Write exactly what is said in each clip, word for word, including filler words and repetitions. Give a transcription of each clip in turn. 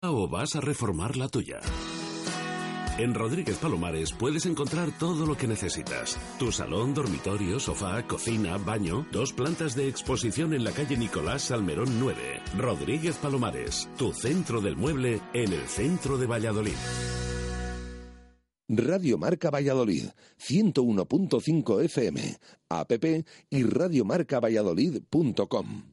¿O vas a reformar la tuya? En Rodríguez Palomares puedes encontrar todo lo que necesitas. Tu salón, dormitorio, sofá, cocina, baño, dos plantas de exposición en la calle Nicolás Salmerón nueve. Rodríguez Palomares, tu centro del mueble en el centro de Valladolid. Radio Marca Valladolid, ciento uno punto cinco F M, app y radiomarca valladolid punto com.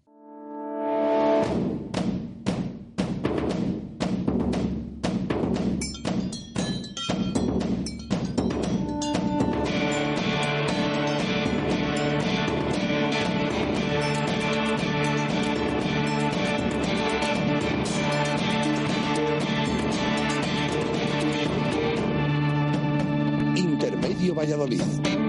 Valladolid.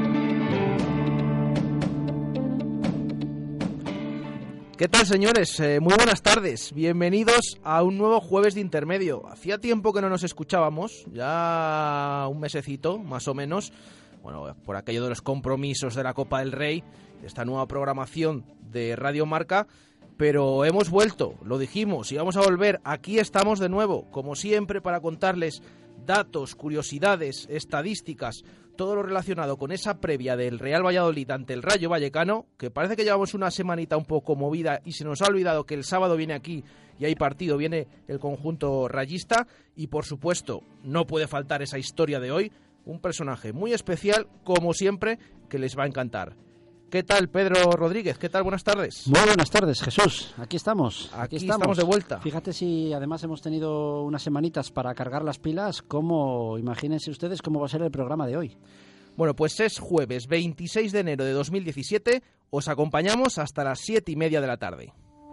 ¿Qué tal, señores? Eh, muy buenas tardes. Bienvenidos a un nuevo jueves de intermedio. Hacía tiempo que no nos escuchábamos, ya un mesecito, más o menos. Bueno, por aquello de los compromisos de la Copa del Rey, esta nueva programación de Radio Marca. Pero hemos vuelto, lo dijimos, y vamos a volver. Aquí estamos de nuevo, como siempre, para contarles datos, curiosidades, estadísticas, todo lo relacionado con esa previa del Real Valladolid ante el Rayo Vallecano, que parece que llevamos una semanita un poco movida y se nos ha olvidado que el sábado viene aquí y hay partido, viene el conjunto rayista, y por supuesto no puede faltar esa historia de hoy, un personaje muy especial, como siempre, que les va a encantar. ¿Qué tal, Pedro Rodríguez? ¿Qué tal? Buenas tardes. Muy buenas tardes, Jesús. Aquí estamos. Aquí, aquí estamos. estamos de vuelta. Fíjate si además hemos tenido unas semanitas para cargar las pilas, cómo, imagínense ustedes cómo va a ser el programa de hoy. Bueno, pues es jueves veintiséis de enero de dos mil diecisiete. Os acompañamos hasta las siete y media de la tarde.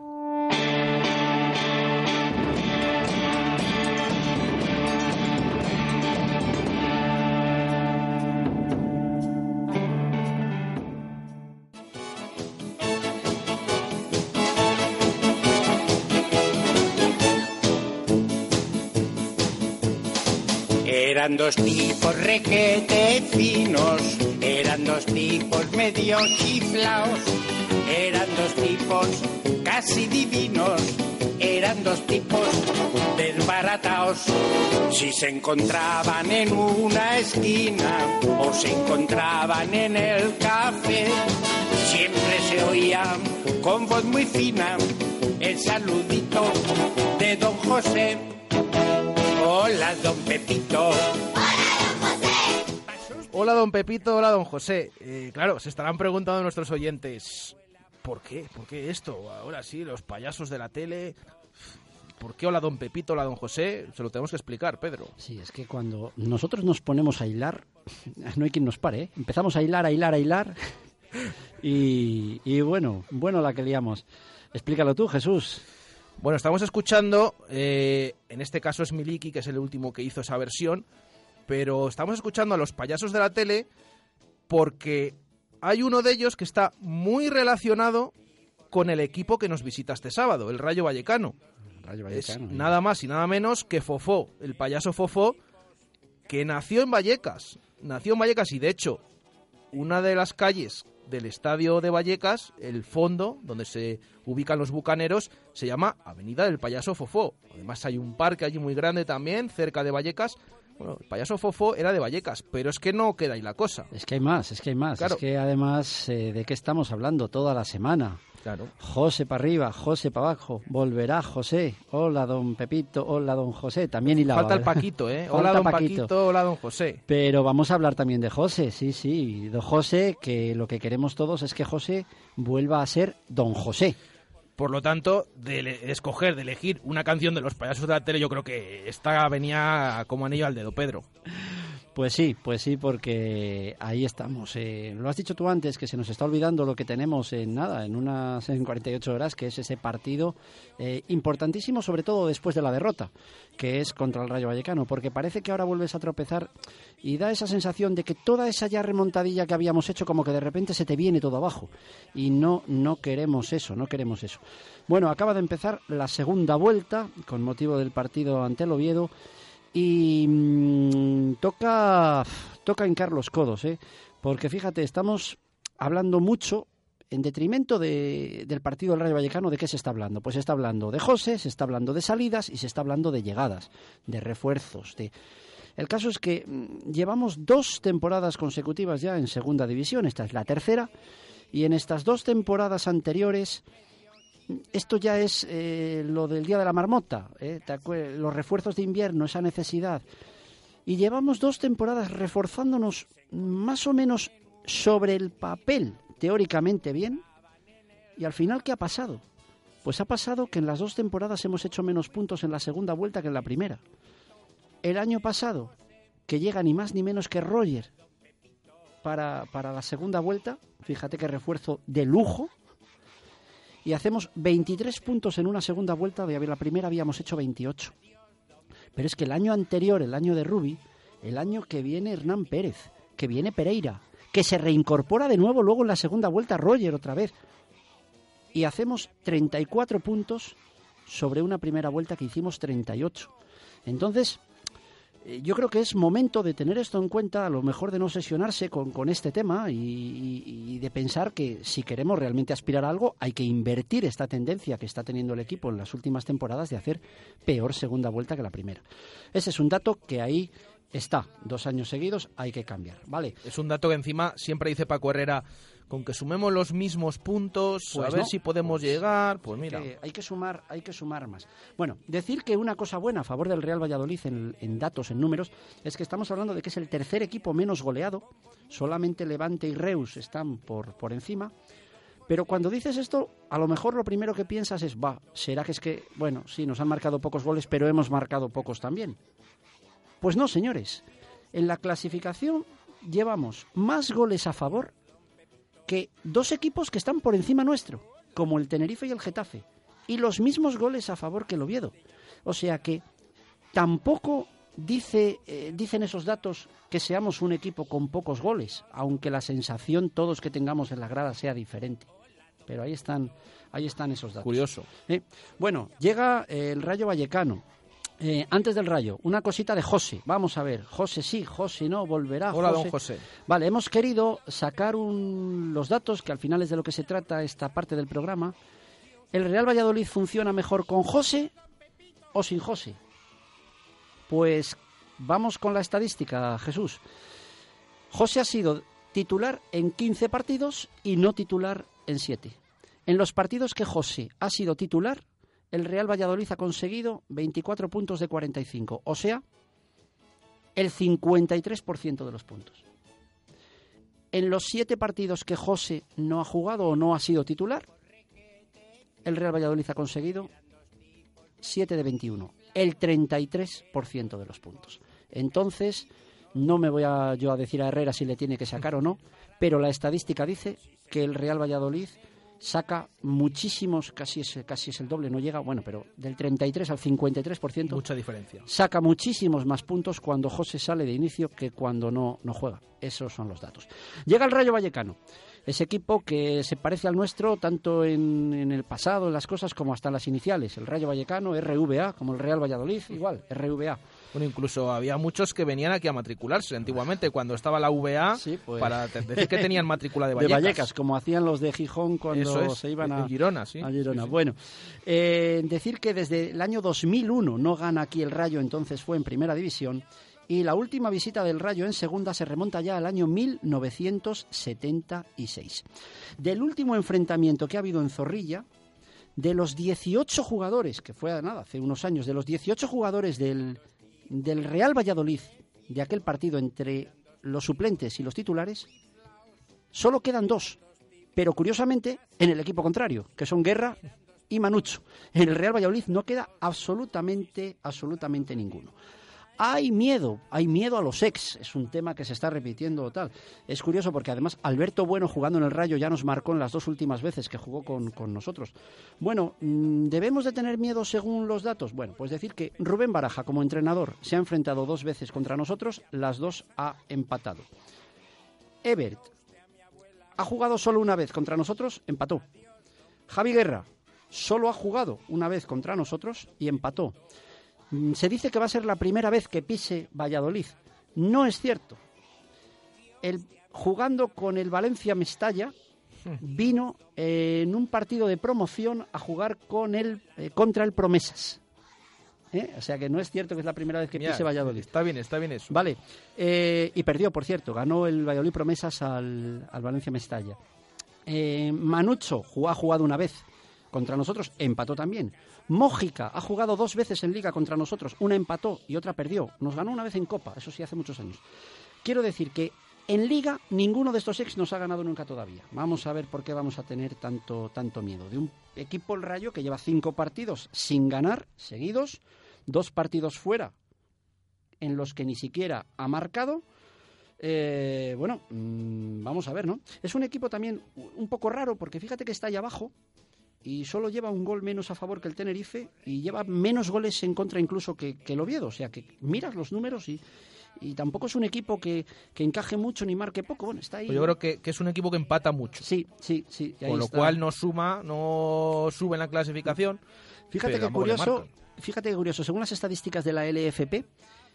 Eran dos tipos requete finos, eran dos tipos medio chiflaos, eran dos tipos casi divinos, eran dos tipos desbarataos. Si se encontraban en una esquina o se encontraban en el café, siempre se oía con voz muy fina el saludito de don José. Hola, don Pepito. Hola, don José. Hola, don Pepito. Hola, don José. Eh, claro, se estarán preguntando nuestros oyentes, ¿por qué? ¿Por qué esto? Ahora sí, los payasos de la tele. ¿Por qué hola, don Pepito? Hola, don José. Se lo tenemos que explicar, Pedro. Sí, es que cuando nosotros nos ponemos a hilar, no hay quien nos pare, ¿eh? Empezamos a hilar, a hilar, a hilar. Y, y bueno, bueno la que liamos. Explícalo tú, Jesús. Bueno, estamos escuchando, eh, en este caso es Miliki, que es el último que hizo esa versión, pero estamos escuchando a los payasos de la tele porque hay uno de ellos que está muy relacionado con el equipo que nos visita este sábado, el Rayo Vallecano. El Rayo Vallecano. Es nada más y nada menos que Fofó, el payaso Fofó, que nació en Vallecas. Nació en Vallecas y, de hecho, una de las calles del estadio de Vallecas, el fondo donde se ubican los bucaneros, se llama Avenida del Payaso Fofó. Además hay un parque allí muy grande también, cerca de Vallecas. Bueno, el Payaso Fofó era de Vallecas, pero es que no queda ahí la cosa. Es que hay más, es que hay más. Claro. Es que además, eh, ¿de qué estamos hablando toda la semana? Claro. José para arriba, José para abajo, volverá José. Hola, don Pepito, hola, don José. También hilaba. Falta el Paquito, ¿eh? Hola, don Paquito. Paquito, hola, don José. Pero vamos a hablar también de José, sí, sí. Don José, que lo que queremos todos es que José vuelva a ser don José. Por lo tanto, de escoger, de elegir una canción de los payasos de la tele, yo creo que esta venía como anillo al dedo, Pedro. Pues sí, pues sí, porque ahí estamos. Eh, lo has dicho tú antes, que se nos está olvidando lo que tenemos en nada, en unas en cuarenta y ocho horas, que es ese partido eh, importantísimo, sobre todo después de la derrota, que es contra el Rayo Vallecano, porque parece que ahora vuelves a tropezar y da esa sensación de que toda esa ya remontadilla que habíamos hecho, como que de repente se te viene todo abajo. Y no, no queremos eso, no queremos eso. Bueno, acaba de empezar la segunda vuelta, con motivo del partido ante el Oviedo, y mmm, toca, toca hincar los codos, ¿eh? Porque fíjate, estamos hablando mucho en detrimento de, del partido del Rayo Vallecano, ¿de qué se está hablando? Pues se está hablando de José, se está hablando de salidas y se está hablando de llegadas, de refuerzos. De... El caso es que mmm, llevamos dos temporadas consecutivas ya en segunda división, esta es la tercera, y en estas dos temporadas anteriores, esto ya es eh, lo del día de la marmota, ¿eh? Los refuerzos de invierno, esa necesidad. Y llevamos dos temporadas reforzándonos más o menos sobre el papel, teóricamente bien, y al final, ¿qué ha pasado? Pues ha pasado que en las dos temporadas hemos hecho menos puntos en la segunda vuelta que en la primera. El año pasado, que llega ni más ni menos que Roger para, para la segunda vuelta, fíjate qué refuerzo de lujo, y hacemos veintitrés puntos en una segunda vuelta, de la primera habíamos hecho veintiocho. Pero es que el año anterior, el año de Rubi, el año que viene Hernán Pérez, que viene Pereira, que se reincorpora de nuevo luego en la segunda vuelta Roger otra vez. Y hacemos treinta y cuatro puntos sobre una primera vuelta que hicimos treinta y ocho. Entonces, yo creo que es momento de tener esto en cuenta, a lo mejor de no obsesionarse con, con este tema y, y, y de pensar que si queremos realmente aspirar a algo, hay que invertir esta tendencia que está teniendo el equipo en las últimas temporadas de hacer peor segunda vuelta que la primera. Ese es un dato que ahí está, dos años seguidos, hay que cambiar, ¿vale? Es un dato que encima siempre dice Paco Herrera, con que sumemos los mismos puntos, pues a ver no, si podemos pues, llegar, pues mira. Que hay que sumar, hay que sumar más. Bueno, decir que una cosa buena a favor del Real Valladolid en, en datos, en números, es que estamos hablando de que es el tercer equipo menos goleado, solamente Levante y Reus están por, por encima, pero cuando dices esto, a lo mejor lo primero que piensas es, va, será que es que, bueno, sí, nos han marcado pocos goles, pero hemos marcado pocos también. Pues no, señores. En la clasificación llevamos más goles a favor que dos equipos que están por encima nuestro, como el Tenerife y el Getafe, y los mismos goles a favor que el Oviedo. O sea que tampoco dice, eh, dicen esos datos que seamos un equipo con pocos goles, aunque la sensación todos que tengamos en la grada sea diferente. Pero ahí están, ahí están esos datos. Curioso. ¿Eh? Bueno, llega eh, el Rayo Vallecano. Eh, antes del Rayo, una cosita de José. Vamos a ver, José sí, José no, volverá. Hola, José. don José. Vale, hemos querido sacar un, los datos, que al final es de lo que se trata esta parte del programa. ¿El Real Valladolid funciona mejor con José o sin José? Pues vamos con la estadística, Jesús. José ha sido titular en quince partidos y no titular en siete. En los partidos que José ha sido titular, el Real Valladolid ha conseguido veinticuatro puntos de cuarenta y cinco, o sea, el cincuenta y tres por ciento de los puntos. En los siete partidos que José no ha jugado o no ha sido titular, el Real Valladolid ha conseguido siete de veintiuno, el treinta y tres por ciento de los puntos. Entonces, no me voy a, yo a decir a Herrera si le tiene que sacar o no, pero la estadística dice que el Real Valladolid saca muchísimos, casi es, casi es el doble, no llega, bueno, pero del treinta y tres al cincuenta y tres por ciento. Mucha diferencia. Saca muchísimos más puntos cuando José sale de inicio que cuando no, no juega. Esos son los datos. Llega el Rayo Vallecano, ese equipo que se parece al nuestro tanto en, en el pasado, en las cosas, como hasta en las iniciales. El Rayo Vallecano, R V A, como el Real Valladolid, igual, R V A. Bueno, incluso había muchos que venían aquí a matricularse antiguamente, cuando estaba la V A, sí, pues, para decir que tenían matrícula de Vallecas. De Vallecas, como hacían los de Gijón cuando es, se iban a, a Girona. Sí, a Girona. Sí, sí. Bueno, eh, decir que desde el año dos mil uno no gana aquí el Rayo, entonces fue en Primera División, y la última visita del Rayo en Segunda se remonta ya al año mil novecientos setenta y seis. Del último enfrentamiento que ha habido en Zorrilla, de los dieciocho jugadores, que fue nada, hace unos años, de los dieciocho jugadores del... del Real Valladolid, de aquel partido entre los suplentes y los titulares, solo quedan dos, pero curiosamente en el equipo contrario, que son Guerra y Manucho. En el Real Valladolid no queda absolutamente, absolutamente ninguno. Hay miedo, hay miedo a los ex, es un tema que se está repitiendo tal. Es curioso porque además Alberto Bueno, jugando en el Rayo, ya nos marcó en las dos últimas veces que jugó con, con nosotros. Bueno, ¿debemos de tener miedo según los datos? Bueno, pues decir que Rubén Baraja, como entrenador, se ha enfrentado dos veces contra nosotros, las dos ha empatado. Ebert ha jugado solo una vez contra nosotros, empató. Javi Guerra solo ha jugado una vez contra nosotros y empató. Se dice que va a ser la primera vez que pise Valladolid. No es cierto. El, jugando con el Valencia Mestalla, vino eh, en un partido de promoción a jugar con el, eh, contra el Promesas. ¿Eh? O sea que no es cierto que es la primera vez que Mira, pise Valladolid. Está bien, está bien eso. Vale, eh, y perdió, por cierto, ganó el Valladolid Promesas al, al Valencia Mestalla. Eh, Manucho jugó, ha jugado una vez contra nosotros, empató también. Mójica ha jugado dos veces en Liga contra nosotros, una empató y otra perdió. Nos ganó una vez en Copa, eso sí, hace muchos años. Quiero decir que en Liga ninguno de estos ex nos ha ganado nunca todavía. Vamos a ver por qué vamos a tener tanto, tanto miedo. De un equipo, el Rayo, que lleva cinco partidos sin ganar seguidos, dos partidos fuera en los que ni siquiera ha marcado. Eh, bueno, mmm, vamos a ver, ¿no? Es un equipo también un poco raro porque fíjate que está ahí abajo y solo lleva un gol menos a favor que el Tenerife y lleva menos goles en contra incluso que, que el Oviedo. O sea, que miras los números y, y tampoco es un equipo que, que encaje mucho ni marque poco. Bueno, está ahí. Pues yo creo que, que es un equipo que empata mucho. Sí, sí, sí. Y ahí Con lo está. cual no suma, no sube en la clasificación. Fíjate pero que tampoco le curioso, marcan. fíjate que curioso, según las estadísticas de la L F P,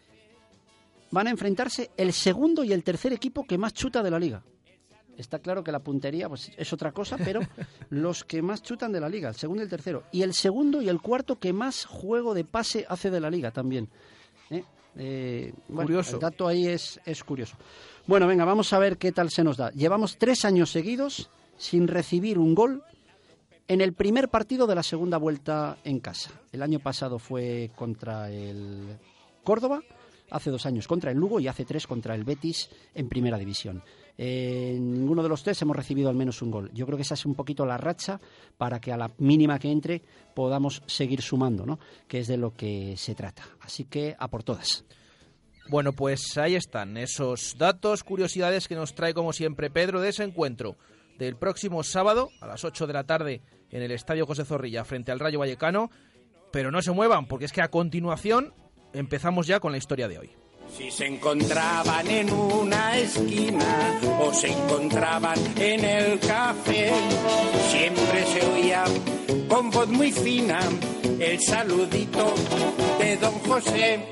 van a enfrentarse el segundo y el tercer equipo que más chuta de la liga. Está claro que la puntería pues, es otra cosa, pero los que más chutan de la liga, el segundo y el tercero. Y el segundo y el cuarto que más juego de pase hace de la liga también. ¿Eh? Eh, bueno, Curioso. El dato ahí es, es curioso. Bueno, venga, vamos a ver qué tal se nos da. Llevamos tres años seguidos sin recibir un gol en el primer partido de la segunda vuelta en casa. El año pasado fue contra el Córdoba, hace dos años contra el Lugo y hace tres contra el Betis en Primera División. Eh, en ninguno de los tres hemos recibido al menos un gol. Yo creo que esa es un poquito la racha para que a la mínima que entre podamos seguir sumando, ¿no? Que es de lo que se trata. Así que a por todas. Bueno, pues ahí están esos datos, curiosidades que nos trae como siempre Pedro de ese encuentro del próximo sábado a las ocho de la tarde en el Estadio José Zorrilla frente al Rayo Vallecano. Pero no se muevan porque es que a continuación empezamos ya con la historia de hoy. Si se encontraban en una esquina o se encontraban en el café, siempre se oía con voz muy fina el saludito de don José.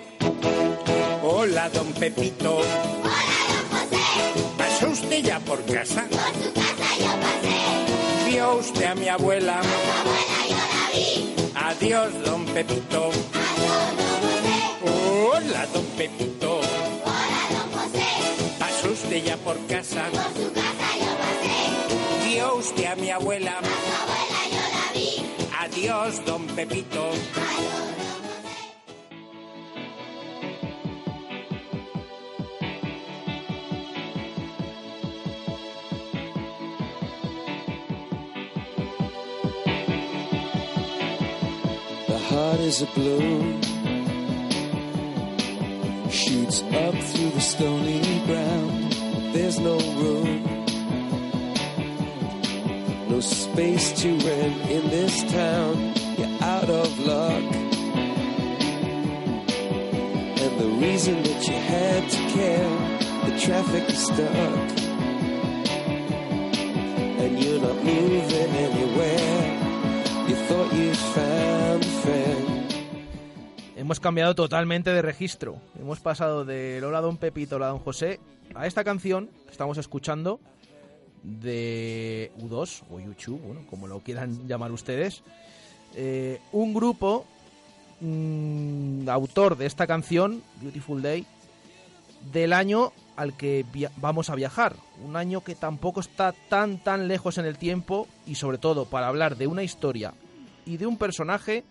Hola, don Pepito. Hola, don José. ¿Pasó usted ya por casa? Por su casa yo pasé. ¿Vio usted a mi abuela? A su abuela yo la vi. Adiós, don Pepito. Adiós, don José. Hola, don Pepito. Hola, don José. ¿Pasó usted ya por casa? Por su casa yo pasé. ¿Vio usted a mi abuela? A su abuela yo la vi. Adiós, don Pepito. Adiós, don José. The heart is a balloon, shoots up through the stony ground. There's no room, no space to rent in this town. You're out of luck, and the reason that you had to care, the traffic is stuck, and you're not moving anywhere. You thought you found a friend. Hemos cambiado totalmente de registro. Hemos pasado del Hola Don Pepito, Hola Don José a esta canción que estamos escuchando de U dos o YouTube, bueno, como lo quieran llamar ustedes. Eh, un grupo mmm, autor de esta canción, Beautiful Day, del año al que via- vamos a viajar. Un año que tampoco está tan tan lejos en el tiempo y sobre todo para hablar de una historia y de un personaje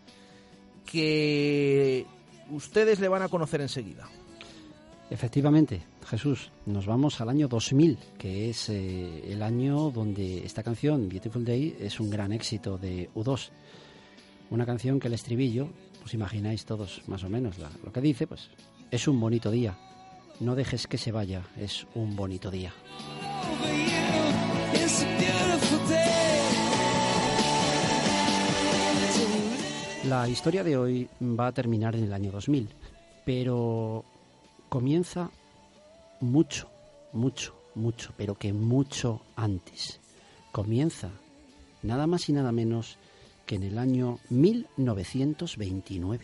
que ustedes le van a conocer enseguida. Efectivamente, Jesús, nos vamos al año dos mil, que es eh, el año donde esta canción, Beautiful Day, es un gran éxito de U dos. Una canción que el estribillo, pues imagináis todos más o menos la- lo que dice, pues es un bonito día. No dejes que se vaya, es un bonito día. It's a beautiful day. La historia de hoy va a terminar en el año dos mil, pero comienza mucho, mucho, mucho, pero que mucho antes. Comienza nada más y nada menos que en el año mil novecientos veintinueve.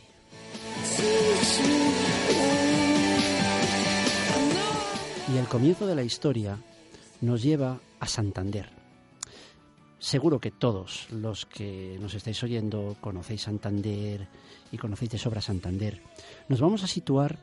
Y el comienzo de la historia nos lleva a Santander. seguro que todos los que nos estáis oyendo conocéis Santander y conocéis de sobra Santander. Nos vamos a situar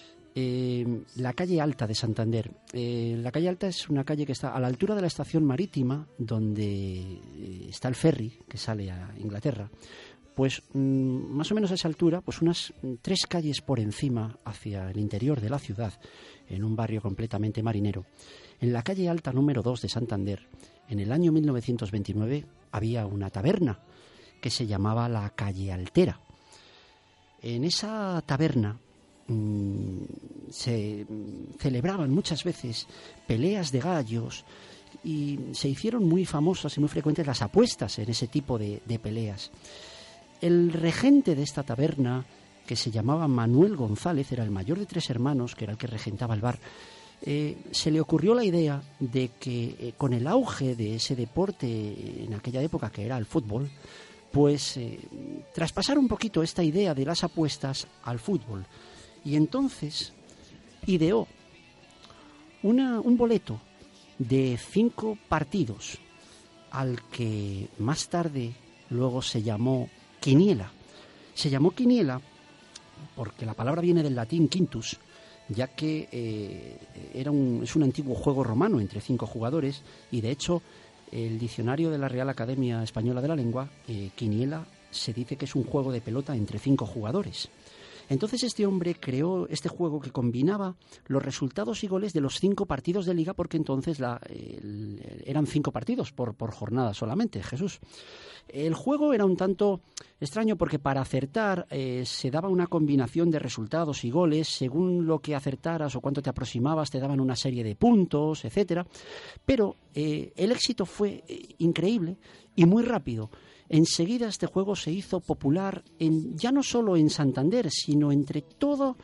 en la calle Alta de Santander. Eh, la calle Alta es una calle que está a la altura de la estación marítima, donde está el ferry que sale a Inglaterra. Pues mmm, más o menos a esa altura, pues unas tres calles por encima hacia el interior de la ciudad, en un barrio completamente marinero. En la calle Alta número dos de Santander, en el año mil novecientos veintinueve, había una taberna que se llamaba la Calle Altera. En esa taberna mmm, se mmm, celebraban muchas veces peleas de gallos y se hicieron muy famosas y muy frecuentes las apuestas en ese tipo de, de peleas. El regente de esta taberna, que se llamaba Manuel González, era el mayor de tres hermanos, que era el que regentaba el bar. Eh, se le ocurrió la idea de que eh, con el auge de ese deporte en aquella época, que era el fútbol, pues eh, traspasar un poquito esta idea de las apuestas al fútbol. Y entonces ideó una, un boleto de cinco partidos, al que más tarde luego se llamó Quiniela. Se llamó Quiniela porque la palabra viene del latín quintus, ya que eh, era un, es un antiguo juego romano entre cinco jugadores, y de hecho el diccionario de la Real Academia Española de la Lengua, eh, Quiniela, se dice que es un juego de pelota entre cinco jugadores. Entonces este hombre creó este juego que combinaba los resultados y goles de los cinco partidos de liga, porque entonces la, el, eran cinco partidos por, por jornada solamente, Jesús. El juego era un tanto extraño porque para acertar eh, se daba una combinación de resultados y goles. Según lo que acertaras o cuánto te aproximabas, te daban una serie de puntos, etcétera. Pero eh, el éxito fue eh, increíble y muy rápido. Enseguida este juego se hizo popular en, ya no solo en Santander, sino entre todos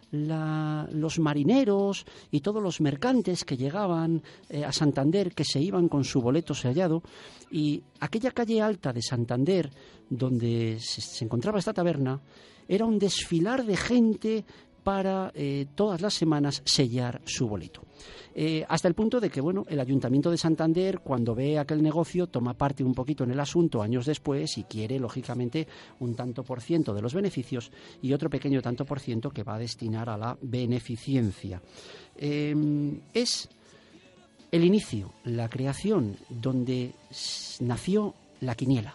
los marineros y todos los mercantes que llegaban eh, a Santander, que se iban con su boleto sellado. Y aquella calle Alta de Santander, donde se, se encontraba esta taberna, era un desfilar de gente para eh, todas las semanas sellar su boleto. Eh, hasta el punto de que, bueno, el Ayuntamiento de Santander, cuando ve aquel negocio, toma parte un poquito en el asunto años después y quiere, lógicamente, un tanto por ciento de los beneficios y otro pequeño tanto por ciento que va a destinar a la beneficencia. Eh, es el inicio, la creación, donde nació la quiniela.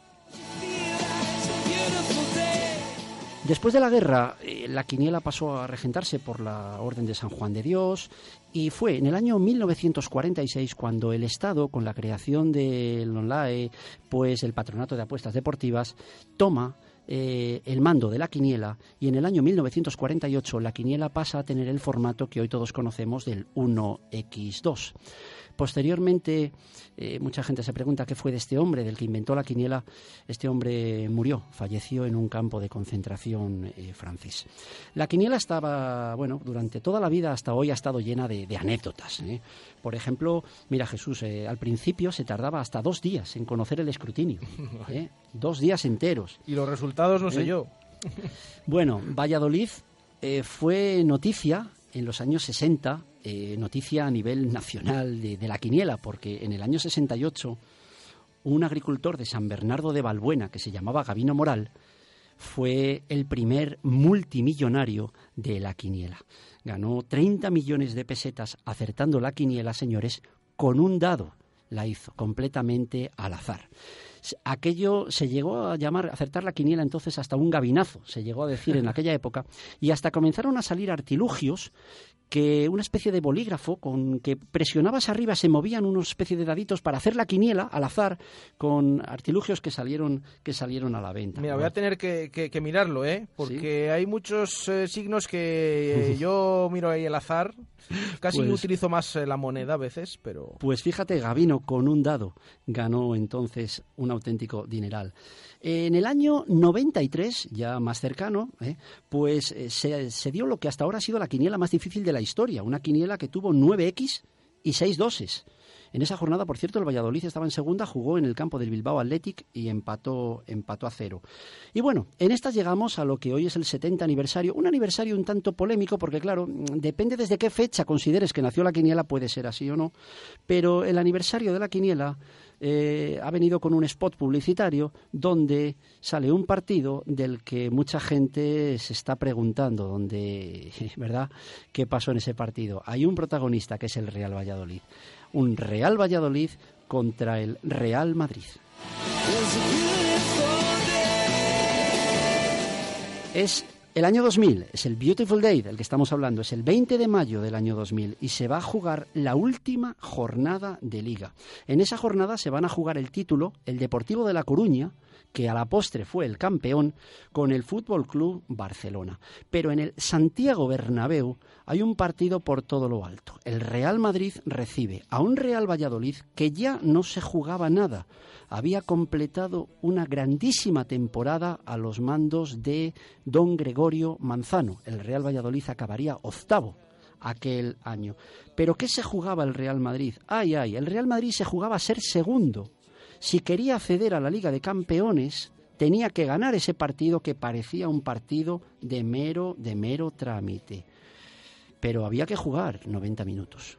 Después de la guerra, eh, la quiniela pasó a regentarse por la Orden de San Juan de Dios, y fue en el año mil novecientos cuarenta y seis cuando el Estado, con la creación del ONLAE, pues el Patronato de Apuestas Deportivas, toma eh, el mando de la quiniela, y en el año mil novecientos cuarenta y ocho la quiniela pasa a tener el formato que hoy todos conocemos del uno equis dos. Posteriormente, eh, mucha gente se pregunta qué fue de este hombre, del que inventó la quiniela. Este hombre murió, falleció en un campo de concentración eh, francés. La quiniela estaba, bueno, durante toda la vida hasta hoy ha estado llena de, de anécdotas. ¿eh? Por ejemplo, mira Jesús, eh, al principio se tardaba hasta dos días en conocer el escrutinio. ¿eh? Dos días enteros. Y los resultados no sé ¿Eh? yo. Bueno, Valladolid eh, fue noticia en los años sesenta, eh, noticia a nivel nacional de, de la quiniela, porque en el año sesenta y ocho un agricultor de San Bernardo de Valbuena, que se llamaba Gabino Moral, fue el primer multimillonario de la quiniela. Ganó treinta millones de pesetas acertando la quiniela, señores, con un dado. La hizo completamente al azar. Aquello se llegó a llamar, acertar la quiniela entonces hasta un gabinazo, se llegó a decir en aquella época, y hasta comenzaron a salir artilugios, que una especie de bolígrafo con que presionabas arriba se movían una especie de daditos para hacer la quiniela al azar, con artilugios que salieron que salieron a la venta. Mira, voy a tener que, que, que mirarlo, ¿eh? Porque ¿sí? Hay muchos eh, signos que eh, yo miro ahí al azar. Casi pues, utilizo más eh, la moneda a veces, pero... Pues fíjate, Gabino con un dado ganó entonces un auténtico dineral. En el año noventa y tres, ya más cercano, eh, pues eh, se, se dio lo que hasta ahora ha sido la quiniela más difícil de la historia. Una quiniela que tuvo nueve equis y seis doses. En esa jornada, por cierto, el Valladolid estaba en segunda, jugó en el campo del Bilbao Athletic y empató, empató a cero. Y bueno, en estas llegamos a lo que hoy es el setenta aniversario. Un aniversario un tanto polémico porque, claro, depende desde qué fecha consideres que nació la quiniela, puede ser así o no. Pero el aniversario de la quiniela eh, ha venido con un spot publicitario donde sale un partido del que mucha gente se está preguntando, donde, ¿verdad?, ¿qué pasó en ese partido? Hay un protagonista que es el Real Valladolid. Un Real Valladolid contra el Real Madrid. Es el año dos mil, es el Beautiful Day del que estamos hablando, es el veinte de mayo del año dos mil y se va a jugar la última jornada de Liga. En esa jornada se van a jugar el título, el Deportivo de La Coruña, que a la postre fue el campeón, con el Fútbol Club Barcelona. Pero en el Santiago Bernabéu hay un partido por todo lo alto. El Real Madrid recibe a un Real Valladolid que ya no se jugaba nada. Había completado una grandísima temporada a los mandos de don Gregorio Manzano. El Real Valladolid acabaría octavo aquel año. ¿Pero qué se jugaba el Real Madrid? Ay, ay, el Real Madrid se jugaba a ser segundo. Si quería acceder a la Liga de Campeones, tenía que ganar ese partido que parecía un partido de mero, de mero trámite. Pero había que jugar noventa minutos.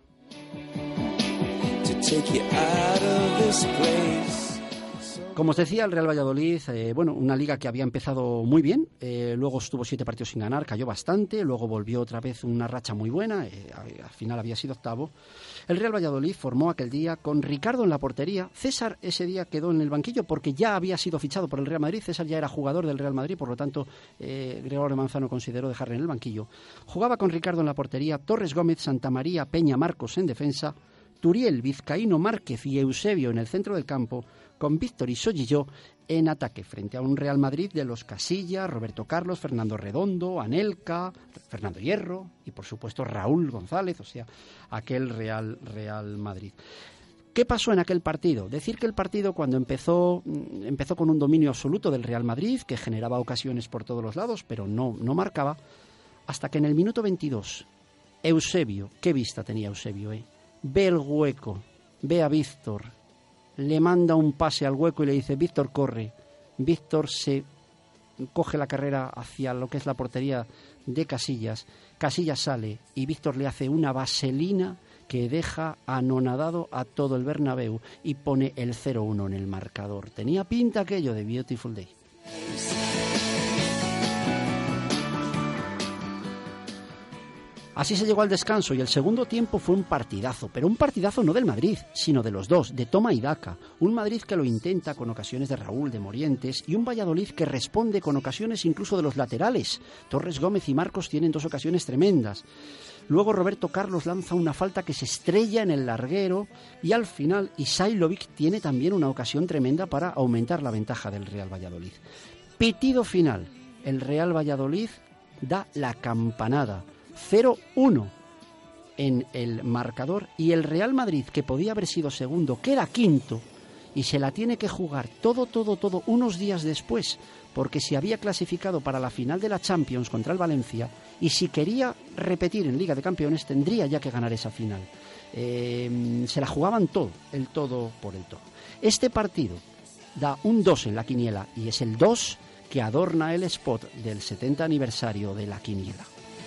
Como os decía, el Real Valladolid, eh, bueno, una liga que había empezado muy bien, eh, luego estuvo siete partidos sin ganar, cayó bastante, luego volvió otra vez una racha muy buena, eh, al final había sido octavo. El Real Valladolid formó aquel día con Ricardo en la portería. César ese día quedó en el banquillo porque ya había sido fichado por el Real Madrid. César ya era jugador del Real Madrid, por lo tanto eh, Gregorio Manzano consideró dejarle en el banquillo. Jugaba con Ricardo en la portería, Torres Gómez, Santamaría, Peña, Marcos en defensa, Turiel, Vizcaíno, Márquez y Eusebio en el centro del campo, con Víctor y Sollillo en ataque, frente a un Real Madrid de los Casillas, Roberto Carlos, Fernando Redondo, Anelka, Fernando Hierro y, por supuesto, Raúl González, o sea, aquel Real, Real Madrid. ¿Qué pasó en aquel partido? Decir que el partido, cuando empezó, empezó con un dominio absoluto del Real Madrid, que generaba ocasiones por todos los lados, pero no, no marcaba, hasta que en el minuto veintidós, Eusebio, qué vista tenía Eusebio, ¿eh? Ve el hueco, ve a Víctor, le manda un pase al hueco y le dice: Víctor, corre. Víctor se coge la carrera hacia lo que es la portería de Casillas. Casillas sale y Víctor le hace una vaselina que deja anonadado a todo el Bernabéu y pone el cero uno en el marcador. Tenía pinta aquello de Beautiful Day. Así se llegó al descanso y el segundo tiempo fue un partidazo, pero un partidazo no del Madrid, sino de los dos, de toma y daca. Un Madrid que lo intenta con ocasiones de Raúl, de Morientes, y un Valladolid que responde con ocasiones incluso de los laterales. Torres Gómez y Marcos tienen dos ocasiones tremendas. Luego Roberto Carlos lanza una falta que se estrella en el larguero y al final Isailovic tiene también una ocasión tremenda para aumentar la ventaja del Real Valladolid. Pitido final, el Real Valladolid da la campanada. cero uno en el marcador y el Real Madrid, que podía haber sido segundo, queda quinto y se la tiene que jugar todo, todo, todo unos días después, porque se había clasificado para la final de la Champions contra el Valencia y si quería repetir en Liga de Campeones tendría ya que ganar esa final. Eh, se la jugaban todo, el todo por el todo. Este partido da un dos en la quiniela y es el dos que adorna el spot del setenta aniversario de la quiniela.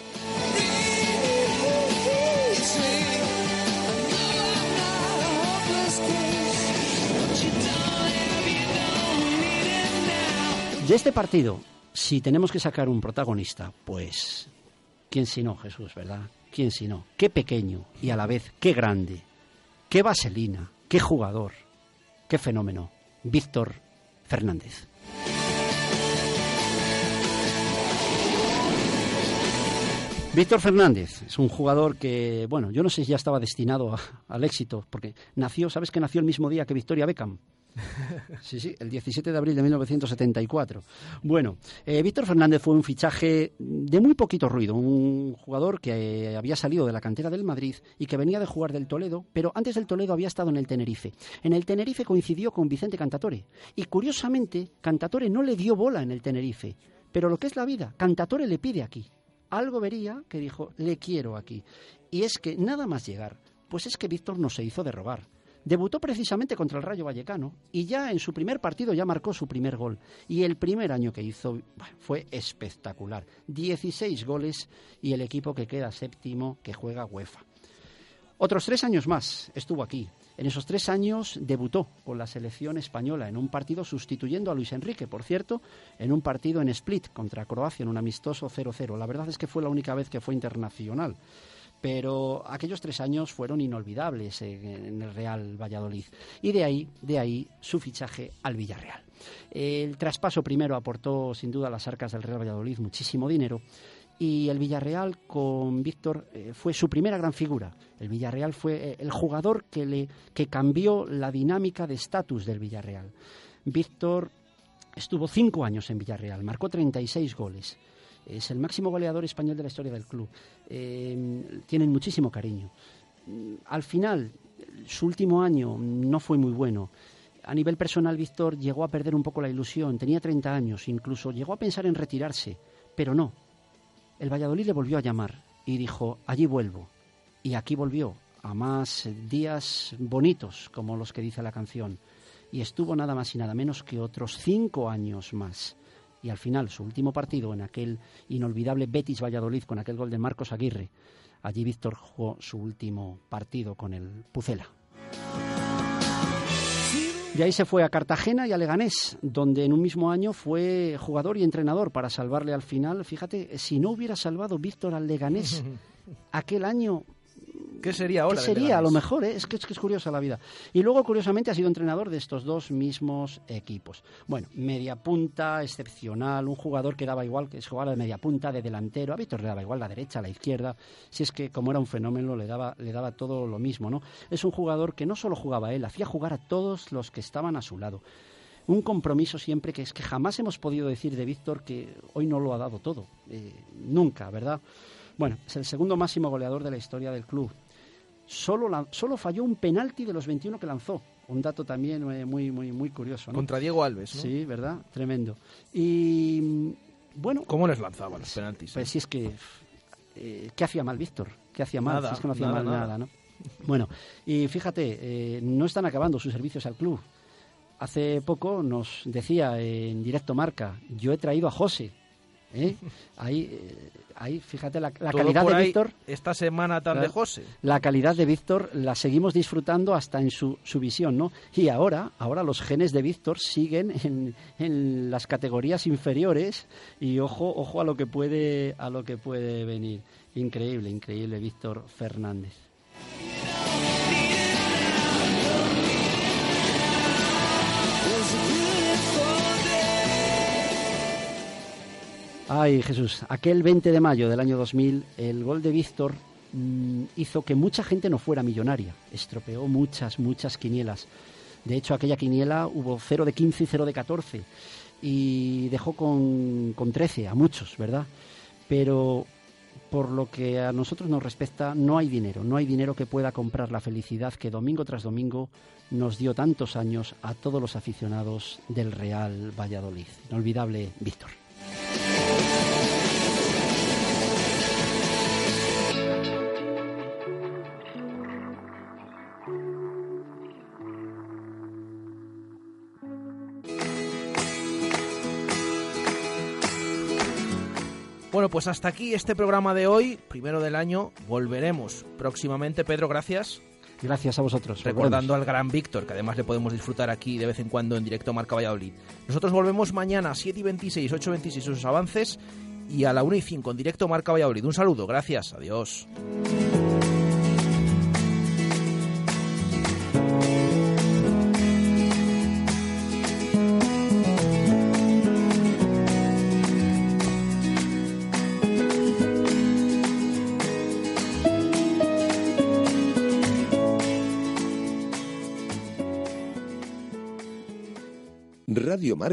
De este partido, si tenemos que sacar un protagonista, pues, ¿quién si no, Jesús, verdad? ¿Quién si no? Qué pequeño y a la vez qué grande, qué vaselina, qué jugador, qué fenómeno, Víctor Fernández. Víctor Fernández es un jugador que, bueno, yo no sé si ya estaba destinado a, al éxito, porque nació, ¿sabes que nació el mismo día que Victoria Beckham? Sí, sí, el diecisiete de abril de mil novecientos setenta y cuatro. Bueno, eh, Víctor Fernández fue un fichaje de muy poquito ruido, un jugador que eh, había salido de la cantera del Madrid y que venía de jugar del Toledo, pero antes del Toledo había estado en el Tenerife. En el Tenerife coincidió con Vicente Cantatore y curiosamente Cantatore no le dio bola en el Tenerife, pero lo que es la vida, Cantatore le pide aquí. Algo vería que dijo, le quiero aquí. Y es que nada más llegar, pues es que Víctor no se hizo de rogar. Debutó precisamente contra el Rayo Vallecano y ya en su primer partido ya marcó su primer gol. Y el primer año que hizo bueno, fue espectacular. dieciséis goles y el equipo que queda séptimo que juega UEFA. Otros tres años más estuvo aquí En esos tres años debutó con la selección española en un partido sustituyendo a Luis Enrique, por cierto, en un partido en Split contra Croacia, en un amistoso cero cero. La verdad es que fue la única vez que fue internacional. Pero aquellos tres años fueron inolvidables en el Real Valladolid. Y de ahí, de ahí su fichaje al Villarreal. El traspaso primero aportó sin duda a las arcas del Real Valladolid muchísimo dinero. Y el Villarreal con Víctor eh, fue su primera gran figura. El Villarreal fue eh, el jugador que, le, que cambió la dinámica de estatus del Villarreal. Víctor estuvo cinco años en Villarreal, marcó treinta y seis goles. Es el máximo goleador español de la historia del club. Eh, tienen muchísimo cariño. Al final, su último año no fue muy bueno. A nivel personal, Víctor llegó a perder un poco la ilusión. Tenía treinta años, incluso llegó a pensar en retirarse, pero no. El Valladolid le volvió a llamar y dijo, allí vuelvo. Y aquí volvió, a más días bonitos, como los que dice la canción. Y estuvo nada más y nada menos que otros cinco años más. Y al final, su último partido en aquel inolvidable Betis Valladolid con aquel gol de Marcos Aguirre, allí Víctor jugó su último partido con el Pucela. De ahí se fue a Cartagena y a Leganés, donde en un mismo año fue jugador y entrenador para salvarle al final. Fíjate, si no hubiera salvado Víctor al Leganés aquel año, ¿qué sería ahora? ¿Qué sería? A lo mejor, ¿eh? es, que, es que es curiosa la vida. Y luego, curiosamente, ha sido entrenador de estos dos mismos equipos. Bueno, media punta, excepcional, un jugador que daba igual que jugar de media punta, de delantero. A Víctor le daba igual la derecha, la izquierda. Si es que, como era un fenómeno, le daba, le daba todo lo mismo, ¿no? Es un jugador que no solo jugaba él, hacía jugar a todos los que estaban a su lado. Un compromiso siempre que es que jamás hemos podido decir de Víctor que hoy no lo ha dado todo. Eh, nunca, ¿verdad? Bueno, es el segundo máximo goleador de la historia del club. Solo, la, solo falló un penalti de los veintiuno que lanzó. Un dato también eh, muy muy muy curioso, ¿no? Contra Diego Alves, ¿no? Sí, ¿verdad? Tremendo. Y bueno... ¿Cómo les lanzaba los penaltis? Pues eh? si es que... Eh, ¿Qué hacía mal Víctor? ¿Qué hacía mal? Nada, si es que no hacía nada, mal nada, nada, ¿no? Bueno, y fíjate, eh, no están acabando sus servicios al club. Hace poco nos decía en Directo Marca, yo he traído a José. ¿Eh? Ahí, eh, ahí, fíjate, la, la calidad de Víctor... Esta semana tarde, José. La calidad de Víctor la seguimos disfrutando hasta en su, su visión, ¿no? Y ahora, ahora los genes de Víctor siguen en, en las categorías inferiores y ojo, ojo a lo que puede, a lo que puede venir. Increíble, increíble, Víctor Fernández. Ay, Jesús, aquel veinte de mayo del año dos mil, el gol de Víctor mmm, hizo que mucha gente no fuera millonaria. Estropeó muchas, muchas quinielas. De hecho, aquella quiniela hubo cero de quince y cero de catorce. Y dejó con, con trece a muchos, ¿verdad? Pero por lo que a nosotros nos respecta, no hay dinero. No hay dinero que pueda comprar la felicidad que domingo tras domingo nos dio tantos años a todos los aficionados del Real Valladolid. Inolvidable Víctor. Bueno, pues hasta aquí este programa de hoy, primero del año. Volveremos próximamente. Pedro, gracias. Gracias a vosotros. Recordando volvemos al gran Víctor, que además le podemos disfrutar aquí de vez en cuando en directo Marca Valladolid. Nosotros volvemos mañana a siete y veintiséis, ocho y veintiséis sus avances y a la una y cinco en directo Marca Valladolid. Un saludo, gracias, adiós. Radio Marca